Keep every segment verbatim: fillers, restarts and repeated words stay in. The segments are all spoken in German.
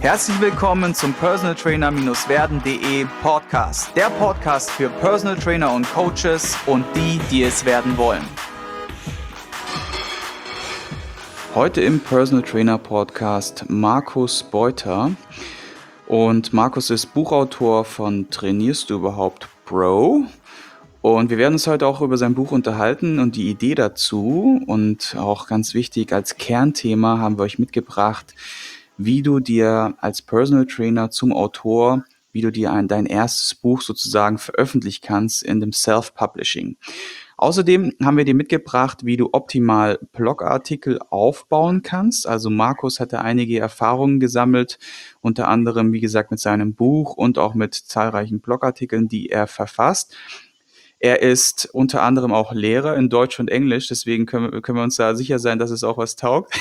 Herzlich willkommen zum Personal Trainer Werden Punkt de Podcast. Der Podcast für Personal Trainer und Coaches und die, die es werden wollen. Heute im Personal Trainer Podcast Markus Beuter. Und Markus ist Buchautor von Trainierst du überhaupt Bro? Und wir werden uns heute auch über sein Buch unterhalten und die Idee dazu. Und auch ganz wichtig, als Kernthema haben wir euch mitgebracht, wie du dir als Personal Trainer zum Autor, wie du dir ein, dein erstes Buch sozusagen veröffentlichen kannst in dem Self-Publishing. Außerdem haben wir dir mitgebracht, wie du optimal Blogartikel aufbauen kannst. Also Markus hatte einige Erfahrungen gesammelt, unter anderem, wie gesagt, mit seinem Buch und auch mit zahlreichen Blogartikeln, die er verfasst. Er ist unter anderem auch Lehrer in Deutsch und Englisch, deswegen können, können wir uns da sicher sein, dass es auch was taugt.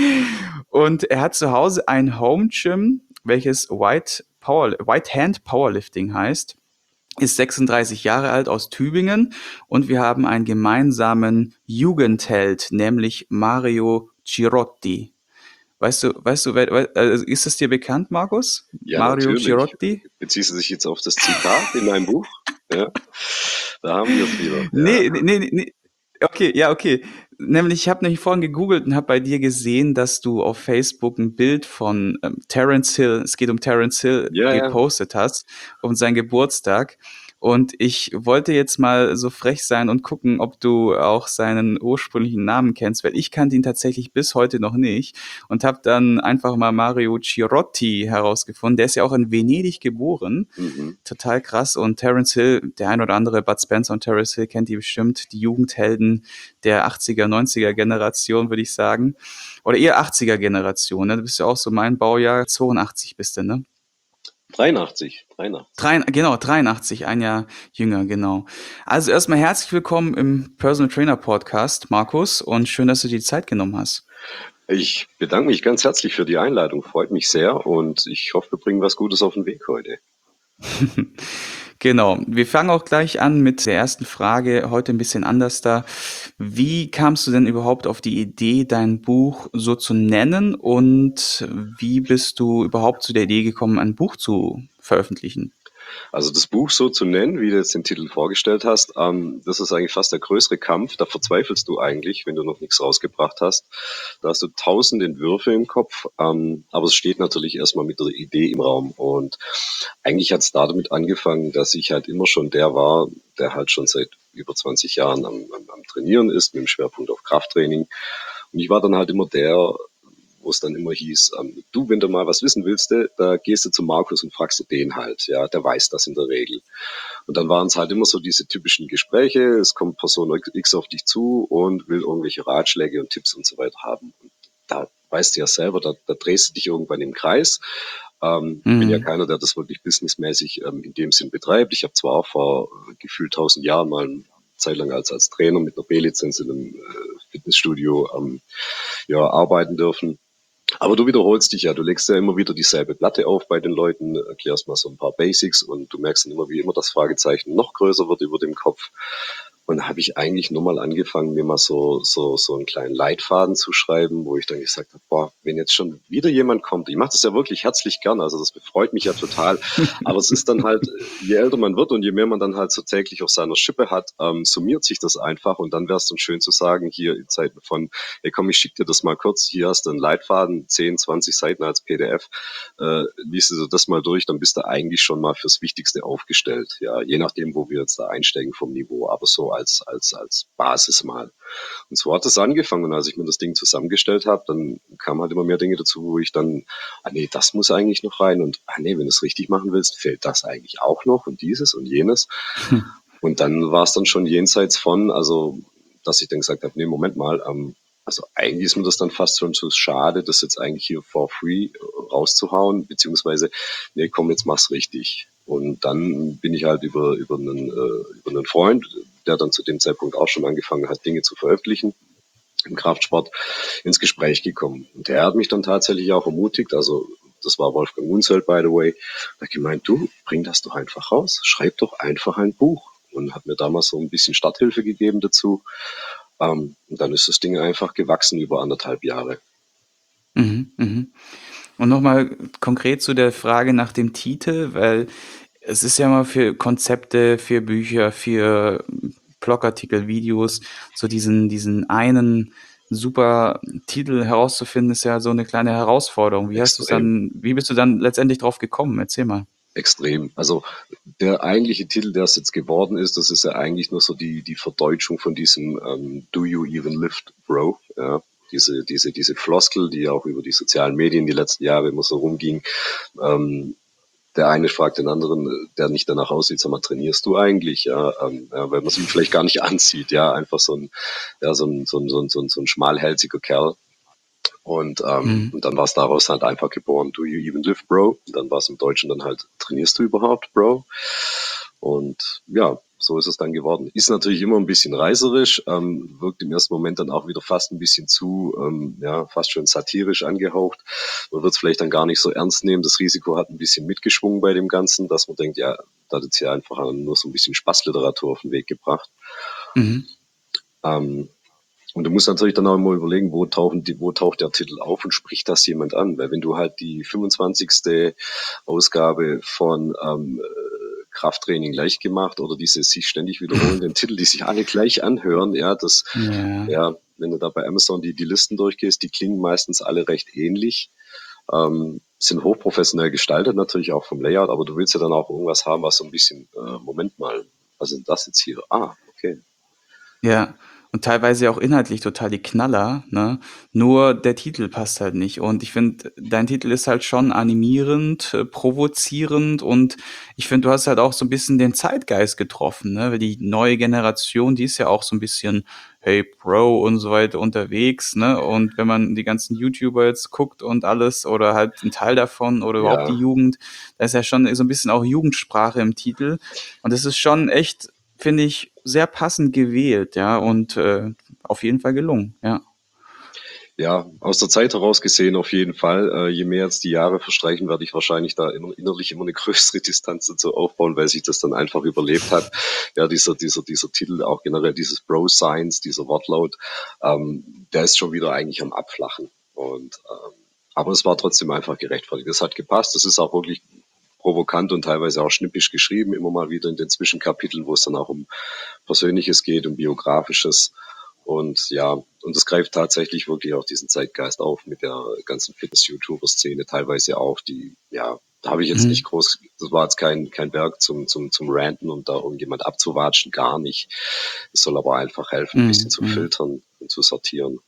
Und er hat zu Hause ein Home Gym, welches White, Power, White Hand Powerlifting heißt, ist sechsunddreißig Jahre alt, aus Tübingen, und wir haben einen gemeinsamen Jugendheld, nämlich Mario Girotti. Weißt du, weißt du, wer- also ist es dir bekannt, Markus? Ja, Mario natürlich. Girotti? Beziehst du dich jetzt auf das Zitat in meinem Buch? Ja, da haben wir es wieder. Ja. Nee, nee, nee, nee. Okay, ja, okay. Nämlich, ich habe nämlich vorhin gegoogelt und habe bei dir gesehen, dass du auf Facebook ein Bild von ähm, Terence Hill, es geht um Terence Hill, Ja, ja. gepostet hast, um seinen Geburtstag. Und ich wollte jetzt mal so frech sein und gucken, ob du auch seinen ursprünglichen Namen kennst, weil ich kannte ihn tatsächlich bis heute noch nicht und habe dann einfach mal Mario Girotti herausgefunden. Der ist ja auch in Venedig geboren. Mhm. Total krass. Und Terence Hill, der ein oder andere, Bud Spencer und Terence Hill kennt ihr bestimmt, die Jugendhelden der achtziger, neunziger Generation, würde ich sagen. Oder eher achtziger Generation, ne? Du bist ja auch so mein Baujahr, zweiundachtzig bist du, ne? dreiundachtzig. dreiundachtzig. Drei, genau, dreiundachtzig, ein Jahr jünger, genau. Also erstmal herzlich willkommen im Personal Trainer Podcast, Markus, und schön, dass du dir die Zeit genommen hast. Ich bedanke mich ganz herzlich für die Einladung. Freut mich sehr und ich hoffe, wir bringen was Gutes auf den Weg heute. Genau, wir fangen auch gleich an mit der ersten Frage, heute ein bisschen anders da. Wie kamst du denn überhaupt auf die Idee, dein Buch so zu nennen, und wie bist du überhaupt zu der Idee gekommen, ein Buch zu veröffentlichen? Also das Buch so zu nennen, wie du jetzt den Titel vorgestellt hast, ähm, das ist eigentlich fast der größere Kampf. Da verzweifelst du eigentlich, wenn du noch nichts rausgebracht hast. Da hast du tausend Entwürfe im Kopf, ähm, aber es steht natürlich erstmal mit der Idee im Raum. Und eigentlich hat es damit angefangen, dass ich halt immer schon der war, der halt schon seit über zwanzig Jahren am, am, am Trainieren ist, mit dem Schwerpunkt auf Krafttraining. Und ich war dann halt immer der, wo es dann immer hieß, ähm, du, wenn du mal was wissen willst, da gehst du zu Markus und fragst du den halt, ja, der weiß das in der Regel. Und dann waren es halt immer so diese typischen Gespräche, es kommt Person X auf dich zu und will irgendwelche Ratschläge und Tipps und so weiter haben. Und da weißt du ja selber, da, da drehst du dich irgendwann im Kreis. Ähm, ich bin ja Mhm. keiner, der das wirklich businessmäßig ähm, in dem Sinn betreibt. Ich habe zwar auch vor äh, gefühlt tausend Jahren mal eine Zeit lang als, als Trainer mit einer B-Lizenz in einem äh, Fitnessstudio ähm, ja, arbeiten dürfen. Aber du wiederholst dich ja, du legst ja immer wieder dieselbe Platte auf bei den Leuten, erklärst mal so ein paar Basics und du merkst dann immer, wie immer das Fragezeichen noch größer wird über dem Kopf. Und da habe ich eigentlich nur mal angefangen, mir mal so, so, so einen kleinen Leitfaden zu schreiben, wo ich dann gesagt habe, boah, wenn jetzt schon wieder jemand kommt, ich mache das ja wirklich herzlich gern, also das befreut mich ja total, aber es ist dann halt, je älter man wird und je mehr man dann halt so täglich auf seiner Schippe hat, ähm, summiert sich das einfach und dann wäre es dann schön zu sagen, hier in Zeiten von, hey komm, ich schicke dir das mal kurz, hier hast du einen Leitfaden, zehn, zwanzig Seiten als P D F, äh, liest du das mal durch, dann bist du eigentlich schon mal fürs Wichtigste aufgestellt, ja, je nachdem, wo wir jetzt da einsteigen vom Niveau, aber so als, als, als Basis mal. Und so hat es angefangen. Und als ich mir das Ding zusammengestellt habe, dann kamen halt immer mehr Dinge dazu, wo ich dann, ah nee, das muss eigentlich noch rein. Und ah nee, wenn du es richtig machen willst, fehlt das eigentlich auch noch und dieses und jenes. Und dann war es dann schon jenseits von, also, dass ich dann gesagt habe, nee, Moment mal, ähm, also eigentlich ist mir das dann fast schon zu schade, das jetzt eigentlich hier for free rauszuhauen, beziehungsweise, nee, komm, jetzt mach's richtig. Und dann bin ich halt über, über, einen, äh, über einen Freund, der dann zu dem Zeitpunkt auch schon angefangen hat, Dinge zu veröffentlichen im Kraftsport, ins Gespräch gekommen. Und der hat mich dann tatsächlich auch ermutigt, also das war Wolfgang Unzelt, by the way, da hat gemeint, du, bring das doch einfach raus, schreib doch einfach ein Buch. Und hat mir damals so ein bisschen Starthilfe gegeben dazu. Ähm, und dann ist das Ding einfach gewachsen über anderthalb Jahre. Mhm, mhm. Und nochmal konkret zu der Frage nach dem Titel, weil es ist ja mal für Konzepte, für Bücher, für Blogartikel, Videos, so diesen, diesen einen super Titel herauszufinden, ist ja so eine kleine Herausforderung. Wie hast du es Extrem. dann, wie bist du dann letztendlich drauf gekommen? Erzähl mal. Extrem. Also der eigentliche Titel, der es jetzt geworden ist, das ist ja eigentlich nur so die, die Verdeutschung von diesem ähm, Do you even lift, bro? Ja, diese, diese, diese Floskel, die auch über die sozialen Medien die letzten Jahre immer so rumging. Ähm, der eine fragt den anderen, der nicht danach aussieht, sag mal, trainierst du eigentlich? Ja, ähm, ja, weil man es ihm vielleicht gar nicht ansieht. Ja, einfach so ein, ja, so ein, so ein, so ein, so ein, so ein schmalhälsiger Kerl. Und, ähm, Mhm. und dann war es daraus halt einfach geboren, Do you even live, bro? Und dann war es im Deutschen dann halt, trainierst du überhaupt, bro? Und ja, so ist es dann geworden. Ist natürlich immer ein bisschen reißerisch, ähm, wirkt im ersten Moment dann auch wieder fast ein bisschen zu, ähm, ja, fast schon satirisch angehaucht. Man wird es vielleicht dann gar nicht so ernst nehmen. Das Risiko hat ein bisschen mitgeschwungen bei dem Ganzen, dass man denkt, ja, da hat jetzt hier einfach nur so ein bisschen Spaßliteratur auf den Weg gebracht. Mhm. Ähm, und du musst natürlich dann auch immer überlegen, wo, tauchen die, wo taucht der Titel auf und spricht das jemand an? Weil wenn du halt die fünfundzwanzigste Ausgabe von ähm, Krafttraining leicht gemacht oder diese sich ständig wiederholenden Titel, die sich alle gleich anhören, ja, das, Ja. ja, wenn du da bei Amazon die, die Listen durchgehst, die klingen meistens alle recht ähnlich, ähm, sind hochprofessionell gestaltet, natürlich auch vom Layout, aber du willst ja dann auch irgendwas haben, was so ein bisschen, äh, Moment mal, was ist denn das jetzt hier? Ah, okay. Ja, und teilweise auch inhaltlich total die Knaller, ne? Nur der Titel passt halt nicht. Und ich finde, dein Titel ist halt schon animierend, äh, provozierend und ich finde, du hast halt auch so ein bisschen den Zeitgeist getroffen, ne? Weil die neue Generation, die ist ja auch so ein bisschen, hey Bro und so weiter unterwegs, ne? Und wenn man die ganzen YouTuber jetzt guckt und alles oder halt ein Teil davon oder überhaupt die Ja, Jugend, da ist ja schon so ein bisschen auch Jugendsprache im Titel. Und das ist schon echt, finde ich, sehr passend gewählt, ja, und äh, auf jeden Fall gelungen, ja. ja, aus der Zeit heraus gesehen auf jeden Fall. Äh, je mehr jetzt die Jahre verstreichen, werde ich wahrscheinlich da inner innerlich immer eine größere Distanz dazu aufbauen, weil sich das dann einfach überlebt hat. Ja, dieser, dieser, dieser Titel, auch generell dieses Bro Science, dieser Wortlaut, ähm, der ist schon wieder eigentlich am Abflachen. Und ähm, aber es war trotzdem einfach gerechtfertigt. Das hat gepasst. Das ist auch wirklich provokant und teilweise auch schnippisch geschrieben, immer mal wieder in den Zwischenkapiteln, wo es dann auch um Persönliches geht, um Biografisches. Und ja, und das greift tatsächlich wirklich auch diesen Zeitgeist auf mit der ganzen Fitness-YouTuber-Szene, teilweise auch, die, ja, da habe ich jetzt nicht Mhm. groß, das war jetzt kein, kein Werk zum, zum, zum Ranten und da irgendjemand abzuwatschen, gar nicht. Es soll aber einfach helfen, ein bisschen Mhm. zu Mhm. filtern und zu sortieren.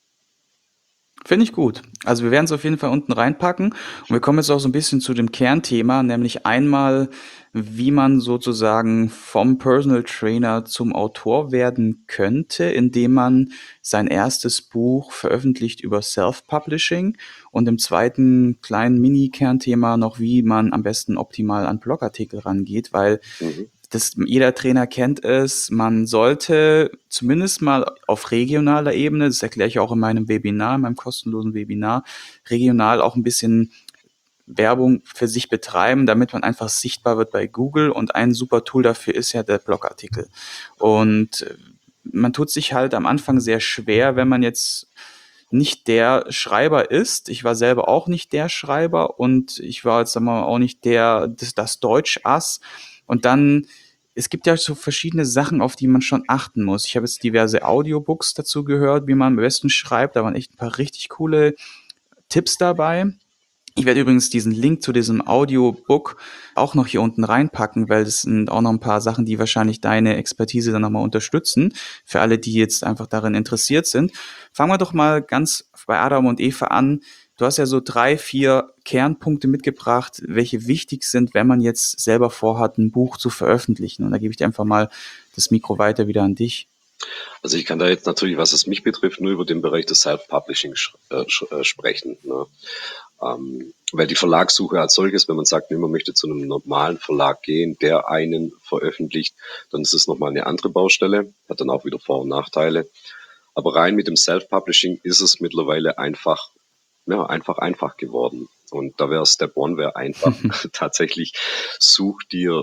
Finde ich gut. Also wir werden es auf jeden Fall unten reinpacken. Und wir kommen jetzt auch so ein bisschen zu dem Kernthema, nämlich einmal, wie man sozusagen vom Personal Trainer zum Autor werden könnte, indem man sein erstes Buch veröffentlicht über Self-Publishing und im zweiten kleinen Mini-Kernthema noch, wie man am besten optimal an Blogartikel rangeht, weil Mhm. das, jeder Trainer kennt es, man sollte zumindest mal auf regionaler Ebene, das erkläre ich auch in meinem Webinar, in meinem kostenlosen Webinar, regional auch ein bisschen Werbung für sich betreiben, damit man einfach sichtbar wird bei Google. Und ein super Tool dafür ist ja der Blogartikel. Und äh, man tut sich halt am Anfang sehr schwer, wenn man jetzt nicht der Schreiber ist. Ich war selber auch nicht der Schreiber und ich war jetzt sagen wir mal, auch nicht der, das, das Deutsch-Ass. Und dann, es gibt ja so verschiedene Sachen, auf die man schon achten muss. Ich habe jetzt diverse Audiobooks dazu gehört, wie man am besten schreibt. Da waren echt ein paar richtig coole Tipps dabei. Ich werde übrigens diesen Link zu diesem Audiobook auch noch hier unten reinpacken, weil das sind auch noch ein paar Sachen, die wahrscheinlich deine Expertise dann nochmal unterstützen, für alle, die jetzt einfach darin interessiert sind. Fangen wir doch mal ganz bei Adam und Eva an. Du hast ja so drei, vier Kernpunkte mitgebracht, welche wichtig sind, wenn man jetzt selber vorhat, ein Buch zu veröffentlichen. Und da gebe ich dir einfach mal das Mikro weiter wieder an dich. Also ich kann da jetzt natürlich, was es mich betrifft, nur über den Bereich des Self-Publishing äh, äh, sprechen. Ne? Ähm, weil die Verlagssuche als solches, wenn man sagt, man möchte zu einem normalen Verlag gehen, der einen veröffentlicht, dann ist es nochmal eine andere Baustelle, hat dann auch wieder Vor- und Nachteile. Aber rein mit dem Self-Publishing ist es mittlerweile einfach, ja, einfach einfach geworden. Und da wäre Step One wäre einfach tatsächlich, such dir,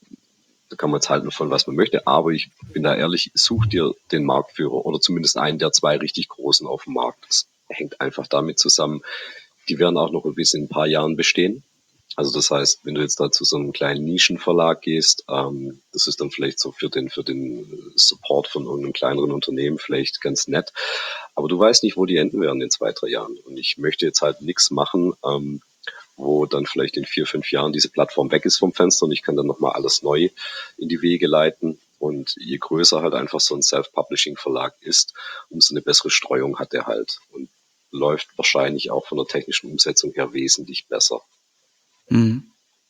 da kann man jetzt halten von was man möchte, aber ich bin da ehrlich, such dir den Marktführer oder zumindest einen der zwei richtig großen auf dem Markt. Das hängt einfach damit zusammen, die werden auch noch bis in ein paar Jahren bestehen. Also das heißt, wenn du jetzt da zu so einem kleinen Nischenverlag gehst, ähm, das ist dann vielleicht so für den, für den Support von irgendeinem kleineren Unternehmen vielleicht ganz nett. Aber du weißt nicht, wo die enden werden in zwei, drei Jahren. Und ich möchte jetzt halt nichts machen, ähm, wo dann vielleicht in vier, fünf Jahren diese Plattform weg ist vom Fenster und ich kann dann nochmal alles neu in die Wege leiten. Und je größer halt einfach so ein Self-Publishing-Verlag ist, umso eine bessere Streuung hat er halt und läuft wahrscheinlich auch von der technischen Umsetzung her wesentlich besser. Mhm.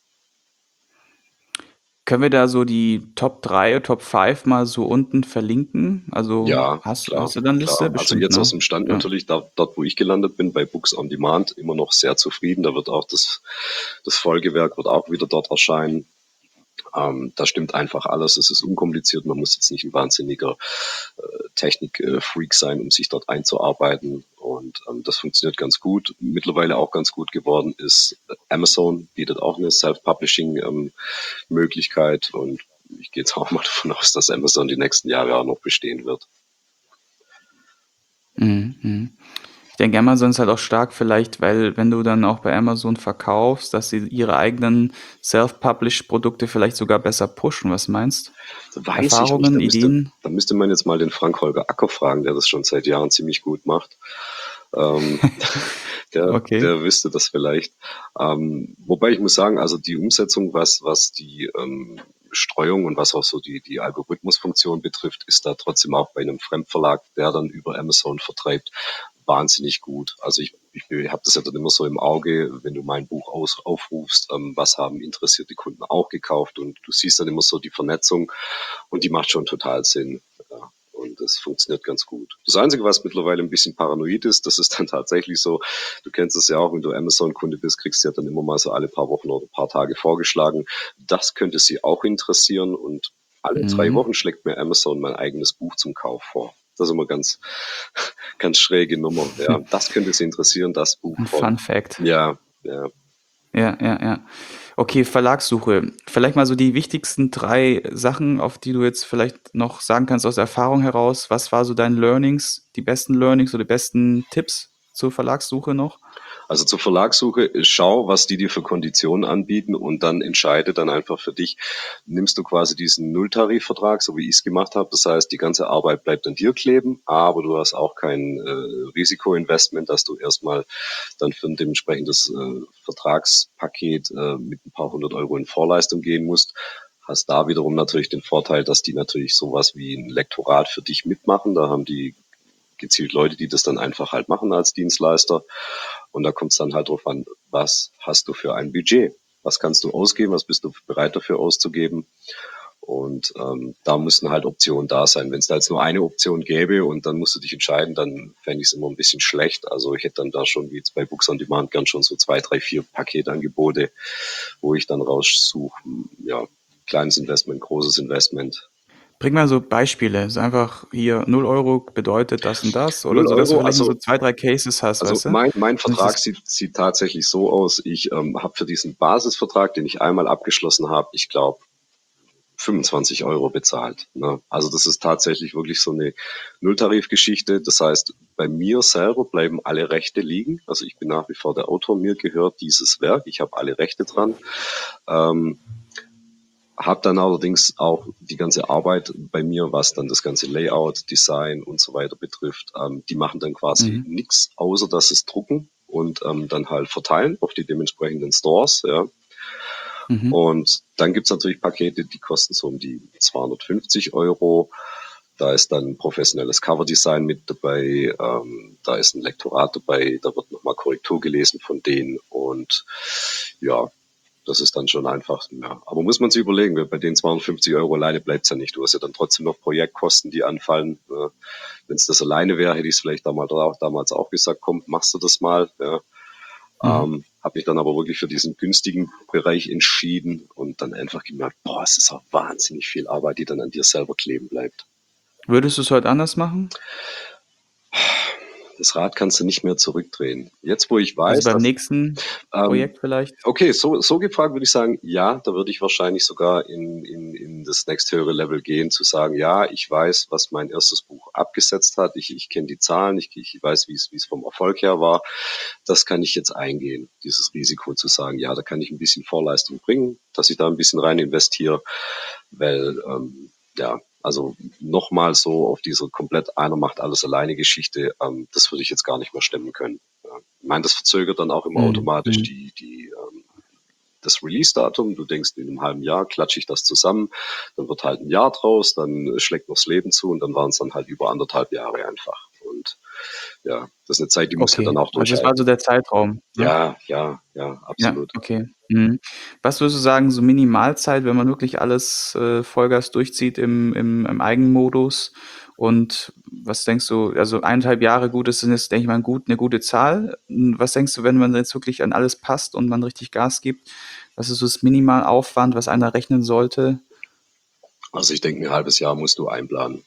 Können wir da so die Top drei, Top fünf mal so unten verlinken? Also Ja, hast, klar, hast du dann Liste? klar. Also Bestimmt, jetzt aus ne? dem Stand Ja. natürlich, da, dort wo ich gelandet bin, bei Books on Demand, immer noch sehr zufrieden. Da wird auch das, das Folgewerk wird auch wieder dort erscheinen. Ähm, da stimmt einfach alles. Es ist unkompliziert. Man muss jetzt nicht ein wahnsinniger äh, Technik-Freak sein, um sich dort einzuarbeiten. Und ähm, das funktioniert ganz gut. Mittlerweile auch ganz gut geworden ist Amazon, bietet auch eine Self-Publishing-Möglichkeit. Ähm, und ich gehe jetzt auch mal davon aus, dass Amazon die nächsten Jahre auch noch bestehen wird. Mhm. Mhm. Ich denke, Amazon ist halt auch stark vielleicht, weil wenn du dann auch bei Amazon verkaufst, dass sie ihre eigenen Self-Published-Produkte vielleicht sogar besser pushen. Was meinst? Weiß ich nicht. Erfahrungen, Da müsste, Ideen? da müsste man jetzt mal den Frank-Holger Acker fragen, der das schon seit Jahren ziemlich gut macht. Ähm, der, Okay. der wüsste das vielleicht. Ähm, wobei ich muss sagen, also die Umsetzung, was, was die ähm, Streuung und was auch so die, die Algorithmusfunktion betrifft, ist da trotzdem auch bei einem Fremdverlag, der dann über Amazon vertreibt, wahnsinnig gut. Also ich, ich habe das ja dann immer so im Auge, wenn du mein Buch aus, aufrufst, ähm, was haben interessierte Kunden auch gekauft und du siehst dann immer so die Vernetzung und die macht schon total Sinn. Ja. Und das funktioniert ganz gut. Das Einzige, was mittlerweile ein bisschen paranoid ist, das ist dann tatsächlich so, du kennst es ja auch, wenn du Amazon-Kunde bist, kriegst du ja dann immer mal so alle paar Wochen oder paar Tage vorgeschlagen. Das könnte sie auch interessieren und alle drei Mhm. Wochen schlägt mir Amazon mein eigenes Buch zum Kauf vor. Das ist immer ganz, ganz schräge Nummer. Ja, das könnte sie interessieren, das Buch Ein von. Fun Fact. Ja, ja. Ja, ja, ja. Okay, Verlagssuche. Vielleicht mal so die wichtigsten drei Sachen, auf die du jetzt vielleicht noch sagen kannst aus Erfahrung heraus. Was war so dein Learnings, die besten Learnings oder die besten Tipps zur Verlagssuche noch? Also zur Verlagssuche, schau, was die dir für Konditionen anbieten und dann entscheide dann einfach für dich, nimmst du quasi diesen Nulltarifvertrag, so wie ich es gemacht habe. Das heißt, die ganze Arbeit bleibt an dir kleben, aber du hast auch kein äh, Risikoinvestment, dass du erstmal dann für ein dementsprechendes äh, Vertragspaket äh, mit ein paar hundert Euro in Vorleistung gehen musst. Hast da wiederum natürlich den Vorteil, dass die natürlich sowas wie ein Lektorat für dich mitmachen. Da haben die gezielt Leute, die das dann einfach halt machen als Dienstleister. Und da kommt es dann halt drauf an, was hast du für ein Budget? Was kannst du ausgeben? Was bist du bereit dafür auszugeben? Und ähm, da müssen halt Optionen da sein. Wenn es da jetzt nur eine Option gäbe und dann musst du dich entscheiden, dann fände ich es immer ein bisschen schlecht. Also ich hätte dann da schon, wie jetzt bei Books on Demand, gern schon so zwei, drei, vier Paketangebote, wo ich dann raussuche, ja, kleines Investment, großes Investment. Bring mal so Beispiele. So einfach hier null Euro bedeutet das und das oder Null so, dass du Euro, vielleicht mal so also zwei, drei Cases hast, Also weißt du? mein, mein Nicht Vertrag das, sieht, sieht tatsächlich so aus. Ich ähm, habe für diesen Basisvertrag, den ich einmal abgeschlossen habe, ich glaube, fünfundzwanzig Euro bezahlt. Ne? Also das ist tatsächlich wirklich so eine Nulltarifgeschichte. Das heißt, bei mir selber bleiben alle Rechte liegen. Also ich bin nach wie vor der Autor, mir gehört dieses Werk, ich habe alle Rechte dran. Ähm, habe dann allerdings auch die ganze Arbeit bei mir, was dann das ganze Layout, Design und so weiter betrifft. Ähm, die machen dann quasi mhm. nichts, außer dass es drucken und ähm, dann halt verteilen auf die dementsprechenden Stores. Ja. Mhm. Und dann gibt's natürlich Pakete, die kosten so um die zweihundertfünfzig Euro. Da ist dann professionelles Coverdesign mit dabei, ähm, da ist ein Lektorat dabei, da wird nochmal Korrektur gelesen von denen und ja, das ist dann schon einfach, ja. Aber muss man sich überlegen, bei den zweihundertfünfzig Euro alleine bleibt's ja nicht. Du hast ja dann trotzdem noch Projektkosten, die anfallen. Ja. Wenn es das alleine wäre, hätte ich es vielleicht damals auch, damals auch gesagt, komm, machst du das mal. Ja. Mhm. Ähm, habe mich dann aber wirklich für diesen günstigen Bereich entschieden und dann einfach gemerkt, boah, es ist auch wahnsinnig viel Arbeit, die dann an dir selber kleben bleibt. Würdest du es heute anders machen? das Rad kannst du nicht mehr zurückdrehen. Jetzt, wo ich Also weiß, beim dass nächsten ähm, Projekt vielleicht? okay, so, so gefragt würde ich sagen, ja, da würde ich wahrscheinlich sogar in, in, in das nächsthöhere Level gehen, zu sagen, ja, ich weiß, was mein erstes Buch abgesetzt hat, ich, ich kenne die Zahlen, ich, ich weiß, wie es, wie es vom Erfolg her war, das kann ich jetzt eingehen, dieses Risiko zu sagen, ja, da kann ich ein bisschen Vorleistung bringen, dass ich da ein bisschen rein investiere, weil, ähm, ja, also nochmal so auf diese komplett einer macht alles alleine Geschichte, ähm, das würde ich jetzt gar nicht mehr stemmen können. Ja. Ich meine, das verzögert dann auch immer Mhm. automatisch Mhm. die, die, ähm, das Release-Datum. Du denkst, in einem halben Jahr klatsche ich das zusammen, dann wird halt ein Jahr draus, dann schlägt noch das Leben zu und dann waren es dann halt über anderthalb Jahre einfach. Und ja, das ist eine Zeit, die muss ja dann Okay, auch also es war so durchhalten. der Zeitraum, ne? Ja, ja, ja, Ja, absolut. okay. Mhm. Was würdest du sagen, so Minimalzeit, wenn man wirklich alles, äh, Vollgas durchzieht im im im Eigenmodus? Und was denkst du, also eineinhalb Jahre, gut, das sind jetzt, denke ich mal, gut 'ne gute Zahl. Hm, was denkst du, wenn man jetzt wirklich an alles passt und man richtig Gas gibt, was ist so das Minimalaufwand, was einer rechnen sollte? Also ich denke, ein halbes Jahr musst du einplanen.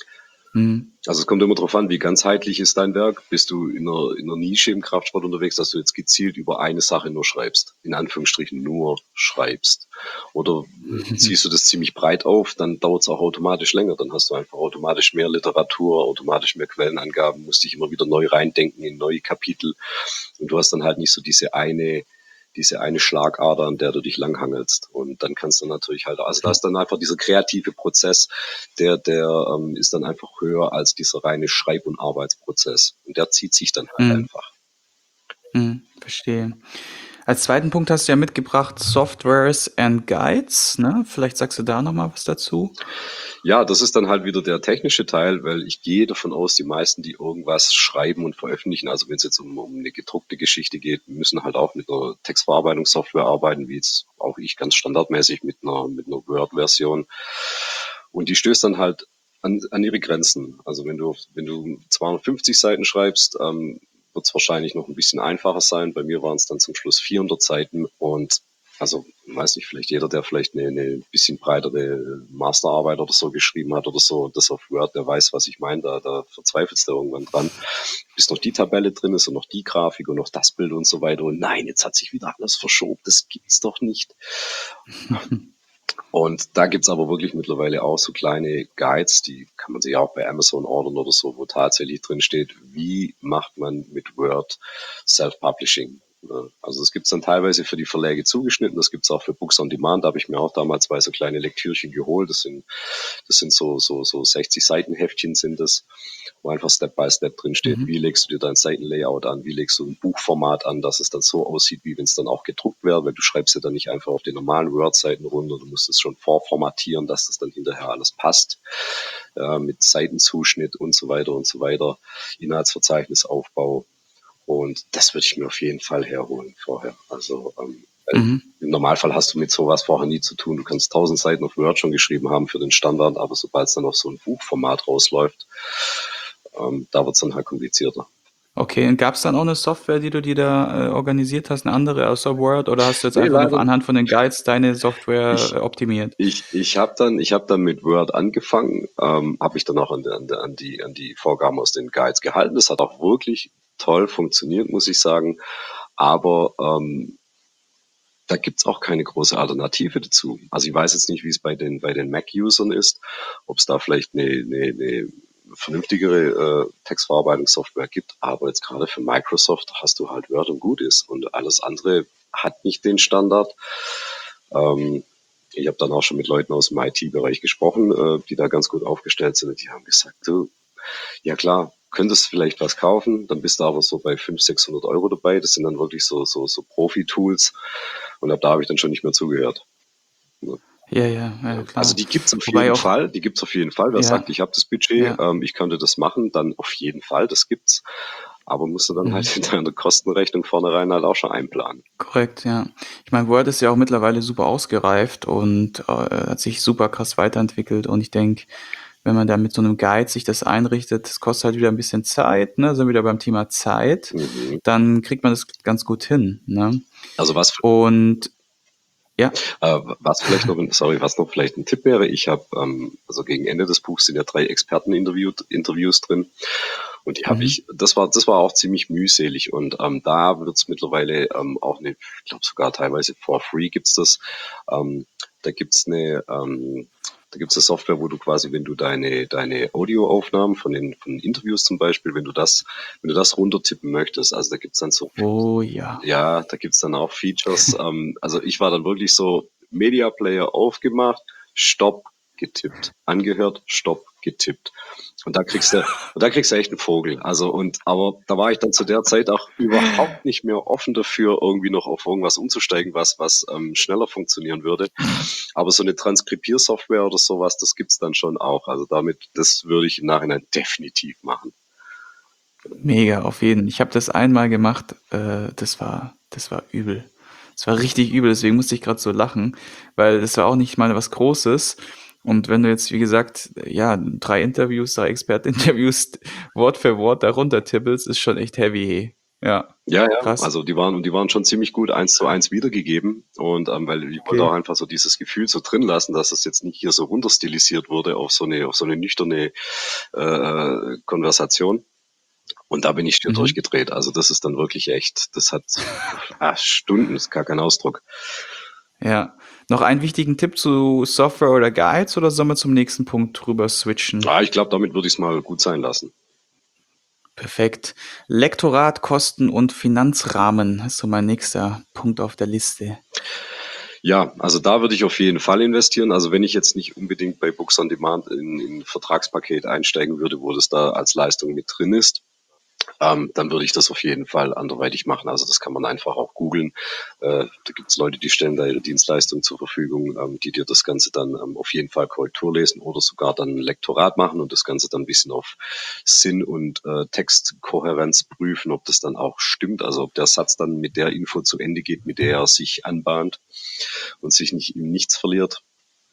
Mhm. Also es kommt immer darauf an, wie ganzheitlich ist dein Werk. Bist du in einer, in einer Nische im Kraftsport unterwegs, dass du jetzt gezielt über eine Sache nur schreibst, in Anführungsstrichen nur schreibst. Oder äh, ziehst du das ziemlich breit auf, dann dauert es auch automatisch länger. Dann hast du einfach automatisch mehr Literatur, automatisch mehr Quellenangaben, musst dich immer wieder neu reindenken in neue Kapitel. Und du hast dann halt nicht so diese eine diese eine Schlagader, an der du dich langhangelst. Und dann kannst du natürlich halt, also da ist dann einfach dieser kreative Prozess, der, der ähm, ist dann einfach höher als dieser reine Schreib- und Arbeitsprozess. Und der zieht sich dann halt Mhm. einfach. Mhm. Verstehe. Als zweiten Punkt hast du ja mitgebracht Softwares and Guides, ne? Vielleicht sagst du da noch mal was dazu? Ja, das ist dann halt wieder der technische Teil, weil ich gehe davon aus, die meisten, die irgendwas schreiben und veröffentlichen, also wenn es jetzt um, um eine gedruckte Geschichte geht, müssen halt auch mit einer Textverarbeitungssoftware arbeiten, wie jetzt auch ich ganz standardmäßig mit einer, mit einer Word-Version. Und die stößt dann halt an, an ihre Grenzen. Also wenn du, wenn du zweihundertfünfzig Seiten schreibst, ähm, wird es wahrscheinlich noch ein bisschen einfacher sein. Bei mir waren es dann zum Schluss vierhundert Seiten und also, weiß nicht, vielleicht jeder, der vielleicht eine, eine bisschen breitere Masterarbeit oder so geschrieben hat oder so, das auf Word, der weiß, was ich meine, da, da verzweifelst du irgendwann dran. Bis noch die Tabelle drin ist und noch die Grafik und noch das Bild und so weiter. Und nein, jetzt hat sich wieder alles verschoben, das gibt's doch nicht. Und da gibt's aber wirklich mittlerweile auch so kleine Guides, die kann man sich auch bei Amazon ordern oder so, wo tatsächlich drin steht, wie macht man mit Word Self-Publishing. Ja, also das gibt's dann teilweise für die Verläge zugeschnitten, das gibt's auch für Books on Demand. Da habe ich mir auch damals zwei so kleine Lektürchen geholt. Das sind, das sind so, so, so sechzig Seiten Heftchen sind das, wo einfach Step by Step drin steht, Mhm. wie legst du dir dein Seitenlayout an, wie legst du ein Buchformat an, dass es dann so aussieht, wie wenn es dann auch gedruckt wäre, weil du schreibst ja dann nicht einfach auf den normalen Word-Seiten runter, du musst es schon vorformatieren, dass das dann hinterher alles passt, äh, mit Seitenzuschnitt und so weiter und so weiter, Inhaltsverzeichnisaufbau. Und das würde ich mir auf jeden Fall herholen vorher. Also ähm, Mhm. im Normalfall hast du mit sowas vorher nie zu tun. Du kannst tausend Seiten auf Word schon geschrieben haben für den Standard, aber sobald es dann auf so ein Buchformat rausläuft, ähm, da wird es dann halt komplizierter. Okay, und gab's dann auch 'ne Software, die du dir da, äh, organisiert hast, 'ne andere außer Word, oder hast du jetzt Nee, einfach nur leider. anhand von den Guides deine Software, Ich, äh, optimiert? ich, ich habe dann, ich habe dann mit Word angefangen, ähm, habe ich dann auch an, der- an, der- an, die, an die Vorgaben aus den Guides gehalten. Das hat auch wirklich toll funktioniert, muss ich sagen. Aber ähm, da gibt's auch keine große Alternative dazu. Also ich weiß jetzt nicht, wie es bei den, bei den Mac-Usern ist, ob es da vielleicht eine, eine, eine vernünftigere äh, Textverarbeitungssoftware gibt, aber jetzt gerade für Microsoft hast du halt Word und gut ist und alles andere hat nicht den Standard. Ähm, ich habe dann auch schon mit Leuten aus dem I T-Bereich gesprochen, äh, die da ganz gut aufgestellt sind und die haben gesagt, du, ja klar, könntest vielleicht was kaufen, dann bist du aber so bei fünfhundert, sechshundert Euro dabei. Das sind dann wirklich so, so, so Profi-Tools. Und ab da habe ich dann schon nicht mehr zugehört. Ja. Ja, ja, ja, Also klar. die gibt's auf Wobei jeden auch Fall. Die gibt's auf jeden Fall. Wer ja, sagt, ich habe das Budget, ja, ähm, ich könnte das machen, dann auf jeden Fall, das gibt's. Aber musst du dann mhm, halt in deiner Kostenrechnung vornherein halt auch schon einplanen. korrekt, ja. Ich meine, Word ist ja auch mittlerweile super ausgereift und, äh, hat sich super krass weiterentwickelt, und ich denke, wenn man da mit so 'nem Guide sich das einrichtet, das kostet halt wieder 'n bisschen Zeit, ne? Sind wir wieder beim Thema Zeit, Mhm. dann kriegt man das ganz gut hin, ne? Also was, Und ja, äh, was vielleicht noch, ein- sorry, was noch vielleicht ein Tipp wäre, ich habe, ähm, also gegen Ende des Buchs sind ja drei Experteninterviews Interviews drin. Und die habe Mhm. ich, das war, das war auch ziemlich mühselig. Und ähm, da wird es mittlerweile ähm, auch eine, ich glaube sogar teilweise for free gibt's das. Ähm, da gibt's eine, ähm, da gibt's eine Software, wo du quasi, wenn du deine, deine Audioaufnahmen von den, von Interviews zum Beispiel, wenn du das, wenn du das runtertippen möchtest, also da gibt's dann so, Oh ja. ja, da gibt's dann auch Features. Ähm, also ich war dann wirklich so Media Player aufgemacht, Stopp, getippt, angehört, Stopp, getippt. Und da kriegst du, und da kriegst du echt einen Vogel. Also und aber da war ich dann zu der Zeit auch überhaupt nicht mehr offen dafür, irgendwie noch auf irgendwas umzusteigen, was was ähm, schneller funktionieren würde. Aber so eine Transkribiersoftware oder sowas, das gibt's dann schon auch. Also damit, das würde ich im Nachhinein definitiv machen. Mega, auf jeden. Ich habe das einmal gemacht, äh, das war, das war übel. Das war richtig übel, deswegen musste ich gerade so lachen, weil das war auch nicht mal was Großes. Und wenn du jetzt, wie gesagt, ja, drei Interviews, drei Experteninterviews Wort für Wort darunter tippelst, ist schon echt heavy. Ja, Ja, ja, krass. also die waren, die waren schon ziemlich gut eins zu eins wiedergegeben und ähm, weil ich wollte Okay. auch einfach so dieses Gefühl so drin lassen, dass es jetzt nicht hier so runterstilisiert wurde auf so eine, auf so eine nüchterne äh, Konversation. Und da bin ich schier Mhm. durchgedreht. Also das ist dann wirklich echt, das hat ah, Stunden, ist gar kein Ausdruck. Ja. Noch einen wichtigen Tipp zu Software oder Guides oder sollen wir zum nächsten Punkt rüber switchen? Ah, ich glaube, damit würde ich es mal gut sein lassen. Perfekt. Lektorat, Kosten und Finanzrahmen ist so mein nächster Punkt auf der Liste. Ja, also da würde ich auf jeden Fall investieren. Also wenn ich jetzt nicht unbedingt bei Books on Demand in, in ein Vertragspaket einsteigen würde, wo das da als Leistung mit drin ist, ähm, dann würde ich das auf jeden Fall anderweitig machen. Also das kann man einfach auch googeln. Äh, da gibt es Leute, die stellen da ihre Dienstleistung zur Verfügung, ähm, die dir das Ganze dann ähm, auf jeden Fall Korrektur lesen oder sogar dann ein Lektorat machen und das Ganze dann ein bisschen auf Sinn und äh, Textkohärenz prüfen, ob das dann auch stimmt. Also ob der Satz dann mit der Info zu Ende geht, mit der er sich anbahnt und sich nicht im Nichts verliert.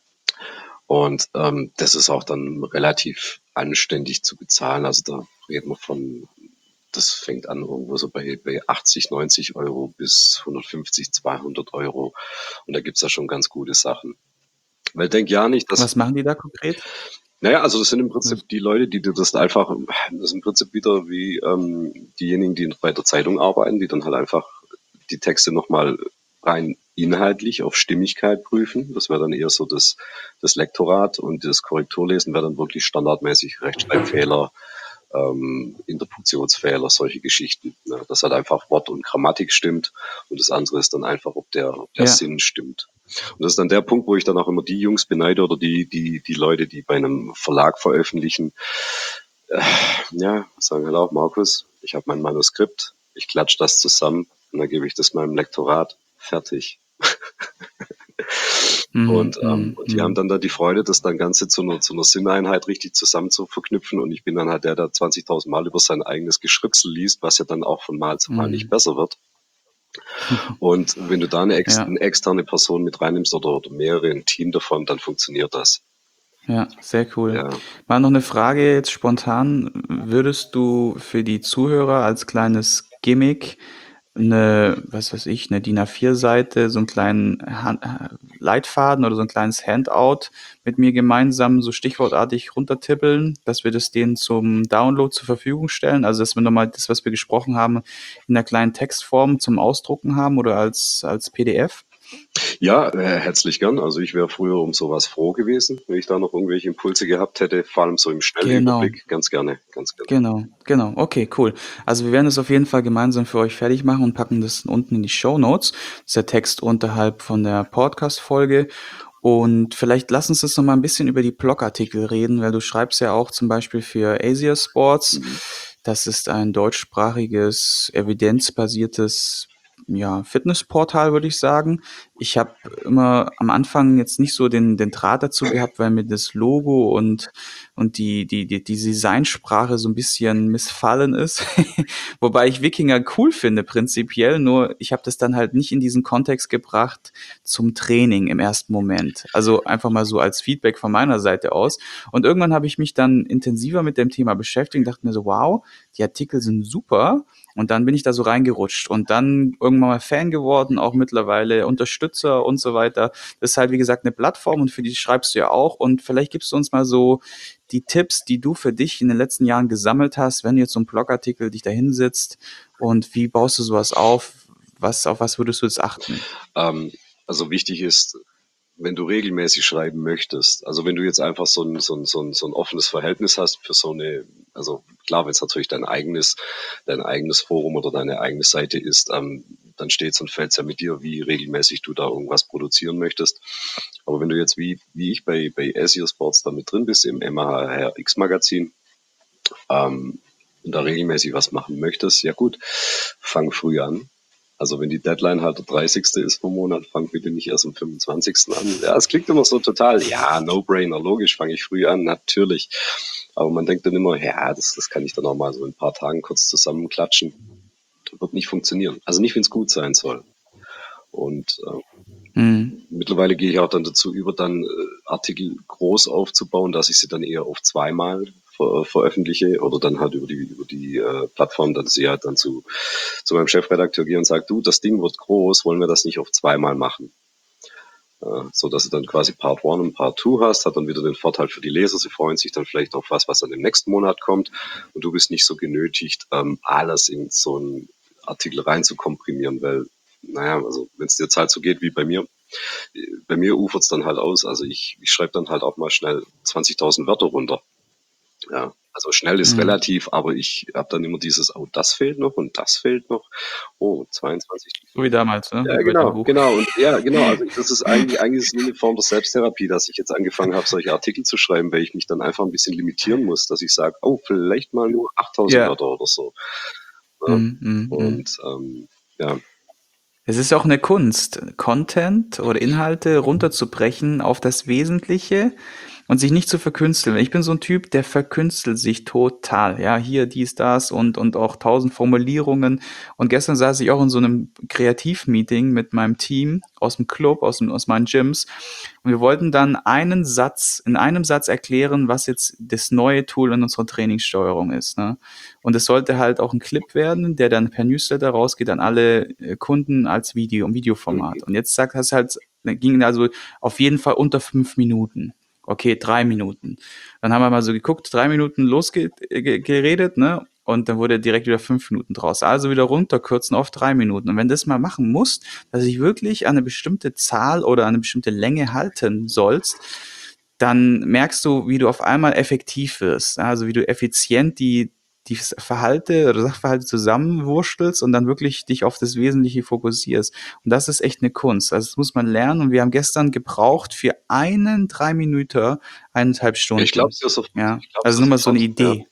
Und ähm, das ist auch dann relativ anständig zu bezahlen. Also da reden wir von, das fängt an irgendwo so bei, bei achtzig, neunzig Euro bis hundertfünfzig, zweihundert Euro. Und da gibt's ja schon ganz gute Sachen. Weil denk ja nicht, dass, Was machen die da konkret? naja, also das sind im Prinzip Was- die Leute, die dir das einfach, das ist im Prinzip wieder wie ähm, diejenigen, die bei der Zeitung arbeiten, die dann halt einfach die Texte nochmal rein inhaltlich auf Stimmigkeit prüfen. Das wäre dann eher so das, das Lektorat und das Korrekturlesen wäre dann wirklich standardmäßig Rechtschreibfehler, ähm, Interpunktionsfehler, solche Geschichten. Ne? Dass halt einfach Wort und Grammatik stimmt und das andere ist dann einfach, ob der, ob der Ja, Sinn stimmt. Und das ist dann der Punkt, wo ich dann auch immer die Jungs beneide oder die, die, die Leute, die bei einem Verlag veröffentlichen, äh, ja, sagen halt auch, Markus, ich habe mein Manuskript, ich klatsche das zusammen und dann gebe ich das meinem Lektorat, fertig. mhm, Und, ähm, mhm, und die haben mhm. dann da die Freude, das dann Ganze zu einer, zu einer Sinneinheit richtig zusammen zu verknüpfen. Und ich bin dann halt der, der zwanzigtausend Mal über sein eigenes Geschripsel liest, was ja dann auch von Mal zu Mal nicht Mhm. besser wird. Und wenn du da eine, ex Ja, eine externe Person mit reinnimmst oder, oder mehrere, ein Team davon, dann funktioniert das. ja, sehr cool. Ja. Mal noch eine Frage jetzt spontan. Würdest du für die Zuhörer als kleines Gimmick eine, was weiß ich, eine DIN A vier Seite, so einen kleinen Han äh, Leitfaden oder so ein kleines Handout mit mir gemeinsam so stichwortartig runtertippeln, dass wir das denen zum Download zur Verfügung stellen? Also, dass wir noch mal das, was wir gesprochen haben, in 'ner kleinen Textform zum Ausdrucken haben oder als als P D F? Ja, äh, herzlich gern. Also ich wäre früher um sowas froh gewesen, wenn ich da noch irgendwelche Impulse gehabt hätte, vor allem so im Genau. Schnellüberblick. Ganz gerne, ganz gerne. Genau, genau. Okay, cool. Also wir werden das auf jeden Fall gemeinsam für euch fertig machen und packen das unten in die Show Notes. Das ist der Text unterhalb von der Podcast-Folge. Und vielleicht lass uns jetzt noch mal ein bisschen über die Blogartikel reden, weil du schreibst ja auch zum Beispiel für Asia Sports. Mhm. Das ist ein deutschsprachiges, evidenzbasiertes, ja, Fitnessportal, würde ich sagen. Ich habe immer am Anfang jetzt nicht so den, den Draht dazu gehabt, weil mir das Logo und und die, die, die, die Designsprache so ein bisschen missfallen ist. Wobei ich Wikinger cool finde, prinzipiell, nur ich habe das dann halt nicht in diesen Kontext gebracht zum Training im ersten Moment. Also einfach mal so als Feedback von meiner Seite aus. Und irgendwann habe ich mich dann intensiver mit dem Thema beschäftigt und dachte mir so, wow, die Artikel sind super. Und dann bin ich da so reingerutscht und dann irgendwann mal Fan geworden, auch mittlerweile Unterstützer und so weiter. Das ist halt, wie gesagt, eine Plattform und für die schreibst du ja auch. Und vielleicht gibst du uns mal so die Tipps, die du für dich in den letzten Jahren gesammelt hast, wenn du jetzt so einen Blogartikel dich da hinsitzt und wie baust du sowas auf? Was, auf was würdest du jetzt achten? Ähm, also wichtig ist, wenn du regelmäßig schreiben möchtest, also wenn du jetzt einfach so ein, so ein, so ein, so ein offenes Verhältnis hast für so eine, also klar, wenn es natürlich dein eigenes, dein eigenes Forum oder deine eigene Seite ist, ähm, dann steht's und fällt's ja mit dir, wie regelmäßig du da irgendwas produzieren möchtest. Aber wenn du jetzt wie, wie ich bei, bei S E O Sports da mit drin bist, im M H R X Magazin, ähm, und da regelmäßig was machen möchtest, ja gut, fang früh an. Also wenn die Deadline halt der dreißigste ist vom Monat, fang bitte nicht erst am fünfundzwanzigsten an. Ja, es klingt immer so total, ja, No-Brainer, logisch, fange ich früh an, natürlich. Aber man denkt dann immer, ja, das, das kann ich dann auch mal so in ein paar Tagen kurz zusammenklatschen. Das wird nicht funktionieren. Also nicht, wenn es gut sein soll. Und äh, Mhm. mittlerweile gehe ich auch dann dazu über, dann äh, Artikel groß aufzubauen, dass ich sie dann eher auf zweimal ver veröffentliche oder dann halt über die über die äh, Plattform, dass ich halt dann zu zu meinem Chefredakteur gehe und sage, du, das Ding wird groß, wollen wir das nicht auf zweimal machen? Äh, so dass du dann quasi Part One und Part Two hast, hat dann wieder den Vorteil für die Leser, sie freuen sich dann vielleicht auf was, was dann im nächsten Monat kommt und du bist nicht so genötigt, ähm, alles in so einen Artikel rein zu komprimieren, weil, naja, also wenn es dir jetzt halt so geht wie bei mir, bei mir ufert es dann halt aus. Also ich, ich schreibe dann halt auch mal schnell zwanzigtausend Wörter runter. Ja, also schnell ist Mhm. relativ, aber ich habe dann immer dieses, oh, das fehlt noch und das fehlt noch. Oh, zweiundzwanzig. So wie damals, ne? Ja, Bei deinem genau, Buch. genau. Und ja, genau. Also das ist eigentlich, eigentlich ist es nur eine Form der Selbsttherapie, dass ich jetzt angefangen habe, solche Artikel zu schreiben, weil ich mich dann einfach ein bisschen limitieren muss, dass ich sage, oh, vielleicht mal nur achttausend Ja. Wörter oder so. Ja? Mhm, mhm, mhm. Und ähm, ja, Es ist auch eine Kunst, Content oder Inhalte runterzubrechen auf das Wesentliche und sich nicht zu verkünsteln. Ich bin so ein Typ, der verkünstelt sich total. Ja, hier, dies, das und, und auch tausend Formulierungen. Und gestern saß ich auch in so einem Kreativmeeting mit meinem Team aus dem Club, aus, dem, aus meinen Gyms. Und wir wollten dann einen Satz, in einem Satz erklären, was jetzt das neue Tool in unserer Trainingssteuerung ist. Ne? Und es sollte halt auch ein Clip werden, der dann per Newsletter rausgeht an alle äh, Kunden als Video, im Videoformat. Und jetzt sagt das halt, ging also auf jeden Fall unter fünf Minuten. Okay, drei Minuten. Dann haben wir mal so geguckt, drei Minuten losgeredet, ne? Und dann wurde direkt wieder fünf Minuten draus. Also wieder runterkürzen auf drei Minuten. Und wenn du das mal machen musst, dass ich wirklich an eine bestimmte Zahl oder an eine bestimmte Länge halten sollst, dann merkst du, wie du auf einmal effektiv wirst. Also wie du effizient die, die Verhalte oder Sachverhalte zusammenwurstelst und dann wirklich dich auf das Wesentliche fokussierst. Und das ist echt eine Kunst. Also das muss man lernen. Und wir haben gestern gebraucht für einen drei Minuten eineinhalb ich glaube Stunden. es dir sofort. Ja, Ich glaube es also dir nur mal so eine sofort. Ja. Idee.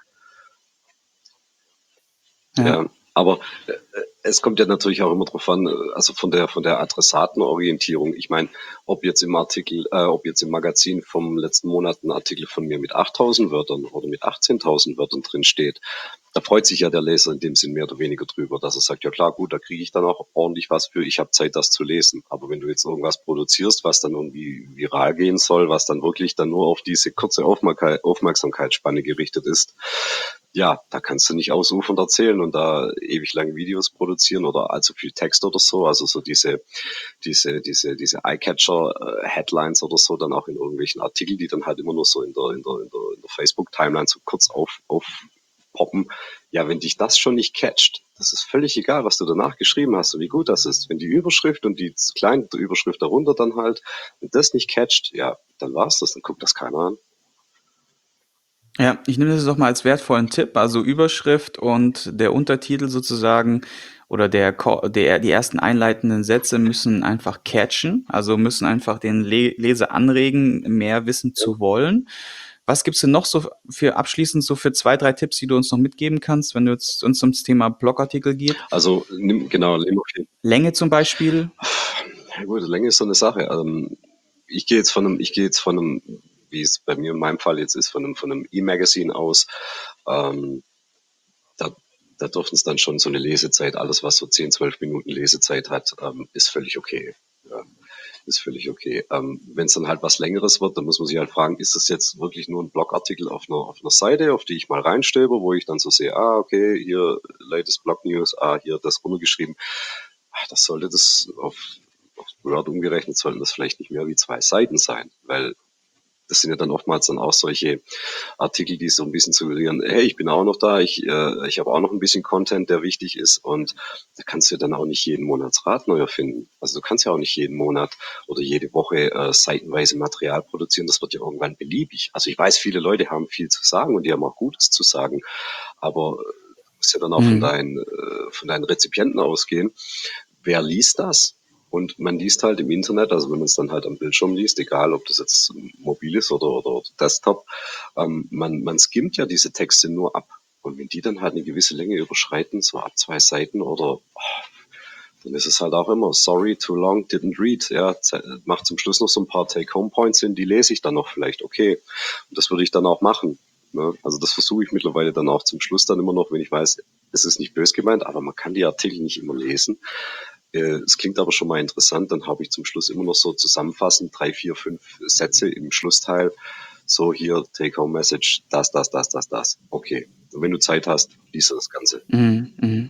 Ja. Ja, aber äh, es kommt ja natürlich auch immer drauf an, äh, also von der von der Adressatenorientierung. Ich meine, ob jetzt im Artikel, äh, ob jetzt im Magazin vom letzten Monat ein Artikel von mir mit achttausend Wörtern oder mit achtzehntausend Wörtern drin steht, da freut sich ja der Leser in dem Sinn mehr oder weniger drüber, dass er sagt, ja klar, gut, da kriege ich dann auch ordentlich was für, ich habe Zeit, das zu lesen. Aber wenn du jetzt irgendwas produzierst, was dann irgendwie viral gehen soll, was dann wirklich dann nur auf diese kurze Aufmerksamkeit, Aufmerksamkeitsspanne gerichtet ist, ja, da kannst du nicht ausufernd erzählen und da ewig lange Videos produzieren oder allzu viel Text oder so. Also so diese, diese, diese, diese Eyecatcher-Headlines oder so, dann auch in irgendwelchen Artikeln, die dann halt immer nur so in der, in der, in der, in der Facebook-Timeline so kurz auf, aufpoppen. Ja, wenn dich das schon nicht catcht, das ist völlig egal, was du danach geschrieben hast und wie gut das ist. Wenn die Überschrift und die kleine Überschrift darunter dann halt, wenn das nicht catcht, ja, dann war's das, dann guckt das keiner an. Ja, ich nehme das doch mal als wertvollen Tipp, also Überschrift und der Untertitel sozusagen oder der, Ko- der die ersten einleitenden Sätze müssen einfach catchen, also müssen einfach den Le Leser anregen, mehr wissen Ja. zu wollen. Was gibt's denn noch so für abschließend so für zwei, drei Tipps, die du uns noch mitgeben kannst, wenn du jetzt uns ums Thema Blogartikel geht? Also nimm, genau, nimm auf jeden Länge zum Beispiel? Ja gut, Länge ist so eine Sache. Ähm, ich gehe jetzt von einem, ich gehe jetzt von einem, wie es bei mir in meinem Fall jetzt ist, von einem, von einem E-Magazin aus. Ähm, da, da dürften es dann schon so eine Lesezeit, alles was so zehn, zwölf Minuten Lesezeit hat, ähm, ist völlig okay. Ja. ist völlig okay. Ähm, wenn es dann halt was Längeres wird, dann muss man sich halt fragen, ist das jetzt wirklich nur ein Blogartikel auf einer, auf einer Seite, auf die ich mal reinstöbe, wo ich dann so sehe, ah, okay, hier latest Blog News, ah, hier das runtergeschrieben. Ach, das sollte das auf, auf Word umgerechnet, sollten das vielleicht nicht mehr wie zwei Seiten sein, weil das sind ja dann oftmals dann auch solche Artikel, die so ein bisschen suggerieren, hey, ich bin auch noch da, ich, äh, ich habe auch noch ein bisschen Content, der wichtig ist, und da kannst du dann auch nicht jeden Monat das Rad neu erfinden. Also du kannst ja auch nicht jeden Monat oder jede Woche äh, seitenweise Material produzieren, das wird ja irgendwann beliebig. Also ich weiß, viele Leute haben viel zu sagen und die haben auch Gutes zu sagen, aber du musst ja dann auch von Mhm. deinen, äh, von deinen Rezipienten ausgehen. Wer liest das? Und man liest halt im Internet, also wenn man es dann halt am Bildschirm liest, egal ob das jetzt mobil ist oder, oder, oder Desktop, ähm, man, man skimmt ja diese Texte nur ab. Und wenn die dann halt eine gewisse Länge überschreiten, so ab zwei Seiten oder, oh, dann ist es halt auch immer, sorry, too long, didn't read. Ja, macht zum Schluss noch so ein paar Take-Home-Points hin, die lese ich dann noch vielleicht, okay. Und das würde ich dann auch machen. Ne? Also das versuche ich mittlerweile dann auch zum Schluss dann immer noch, wenn ich weiß, es ist nicht böse gemeint, aber man kann die Artikel nicht immer lesen. Es klingt aber schon mal interessant, dann habe ich zum Schluss immer noch so zusammenfassend drei, vier, fünf Sätze im Schlussteil. So hier, Take-Home-Message, das, das, das, das, das. Okay. Und wenn du Zeit hast, liest du das Ganze. Mhm. Mhm.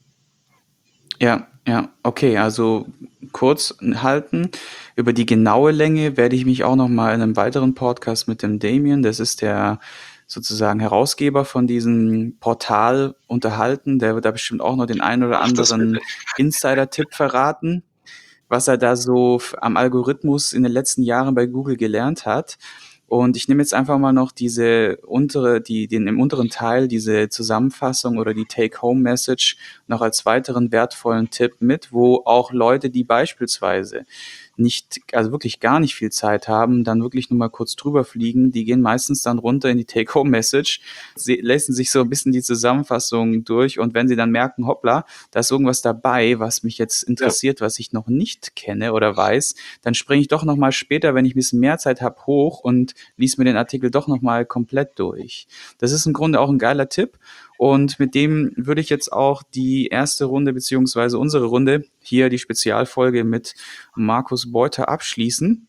Ja, ja, okay, also kurz halten. Über die genaue Länge werde ich mich auch noch mal in einem weiteren Podcast mit dem Damien, das ist der sozusagen Herausgeber von diesem Portal, unterhalten. Der wird da bestimmt auch noch den einen oder Ach, das bitte. anderen Insider-Tipp verraten, was er da so f- am Algorithmus in den letzten Jahren bei Google gelernt hat. Und ich nehme jetzt einfach mal noch diese untere, die, den im unteren Teil, diese Zusammenfassung oder die Take-Home-Message noch als weiteren wertvollen Tipp mit, wo auch Leute, die beispielsweise nicht, also wirklich gar nicht viel Zeit haben, dann wirklich nur mal kurz drüber fliegen, die gehen meistens dann runter in die Take-Home-Message, sie lesen sich so ein bisschen die Zusammenfassung durch, und wenn sie dann merken, hoppla, da ist irgendwas dabei, was mich jetzt Ja, interessiert, was ich noch nicht kenne oder weiß, dann springe ich doch noch mal später, wenn ich ein bisschen mehr Zeit habe, hoch und lies mir den Artikel doch noch mal komplett durch. Das ist im Grunde auch ein geiler Tipp, und mit dem würde ich jetzt auch die erste Runde beziehungsweise unsere Runde, hier die Spezialfolge mit Markus Beuter, abschließen.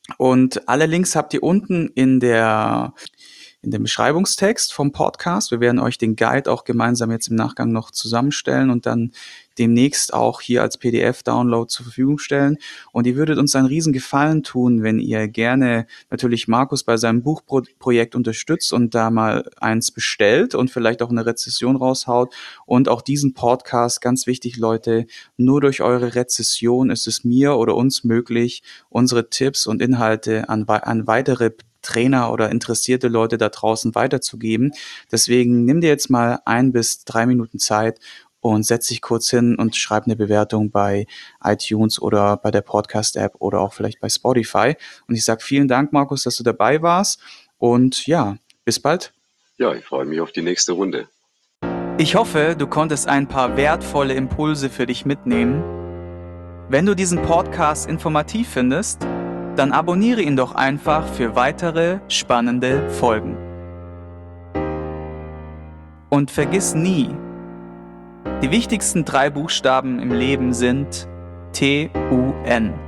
Und alle Links habt ihr unten in der in dem Beschreibungstext vom Podcast. Wir werden euch den Guide auch gemeinsam jetzt im Nachgang noch zusammenstellen und dann demnächst auch hier als P D F-Download zur Verfügung stellen. Und ihr würdet uns einen riesen Gefallen tun, wenn ihr gerne natürlich Markus bei seinem Buchprojekt unterstützt und da mal eins bestellt und vielleicht auch eine Rezession raushaut. Und auch diesen Podcast, ganz wichtig, Leute, nur durch eure Rezession ist es mir oder uns möglich, unsere Tipps und Inhalte an, an weitere Trainer oder interessierte Leute da draußen weiterzugeben. Deswegen nimm dir jetzt mal ein bis drei Minuten Zeit und setz dich kurz hin und schreib eine Bewertung bei iTunes oder bei der Podcast-App oder auch vielleicht bei Spotify. Und ich sage vielen Dank, Markus, dass du dabei warst. Und ja, bis bald. ja, ich freue mich auf die nächste Runde. Ich hoffe, du konntest ein paar wertvolle Impulse für dich mitnehmen. Wenn du diesen Podcast informativ findest, dann abonniere ihn doch einfach für weitere spannende Folgen. Und vergiss nie, die wichtigsten drei Buchstaben im Leben sind T U N.